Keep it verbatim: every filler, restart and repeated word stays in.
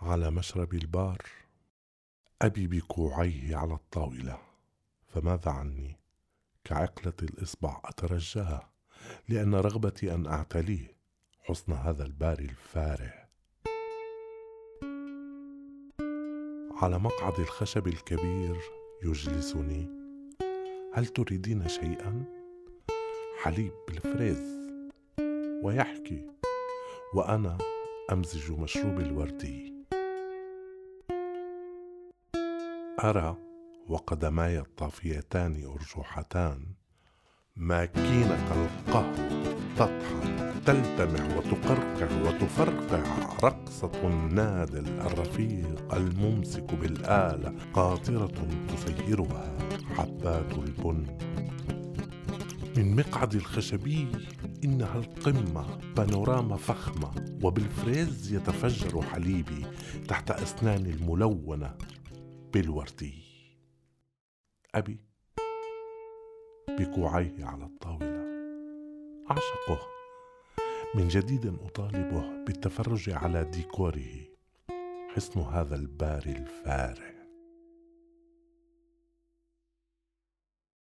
على مشرب البار، أبي بكوعيه على الطاولة، فماذا عني؟ كعقلة الإصبع أترجاه، لأن رغبتي أن أعتليه حسن هذا البار الفارغ. على مقعد الخشب الكبير يجلسني. هل تريدين شيئا؟ حليب بالفريز. ويحكي وأنا أمزج مشروب الوردي. أرى وقدماي الطافيتان أرجوحتان ماكينة القهوة تطحن تلتمع وتقرقع وتفرقع رقصة النادل الرفيق الممسك بالآلة قاطرة تسيرها حبات البن. من مقعد الخشبي إنها القمة، بانوراما فخمة، وبالفريز يتفجر حليبي تحت أسناني الملونة بالوردي. أبي بكوعيه على الطاولة، أعشقه. من جديد أطالبه بالتفرج على ديكوره، حسن هذا البار الفارغ.